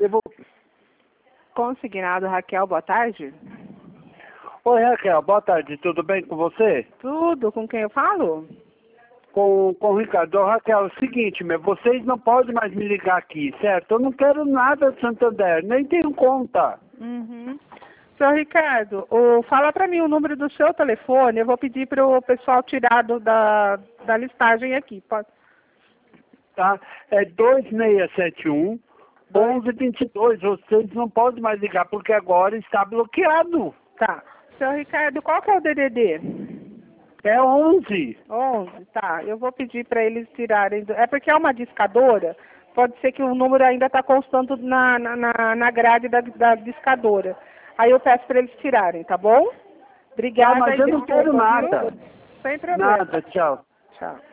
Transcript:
Eu vou... Consignado, Raquel, boa tarde. Oi, Raquel, boa tarde, tudo bem com você? Tudo, com quem eu falo? Com o Ricardo. Ô, Raquel, é o seguinte, vocês não podem mais me ligar aqui, certo? Eu não quero nada de Santander, nem tenho conta. Uhum. Senhor Ricardo, fala para mim o número do seu telefone, eu vou pedir para o pessoal tirar da listagem aqui, pode? Tá? É 2671 1122. Vocês não podem mais ligar porque agora está bloqueado. Tá. Senhor Ricardo, qual que é o DDD? É 11. 11, tá. Eu vou pedir para eles tirarem. É porque é uma discadora, pode ser que o número ainda está constando na grade da discadora. Aí eu peço para eles tirarem, tá bom? Obrigada. Tá, mas eu não quero desculpa, nada. viu? Sem problema. Nada, tchau. Tchau.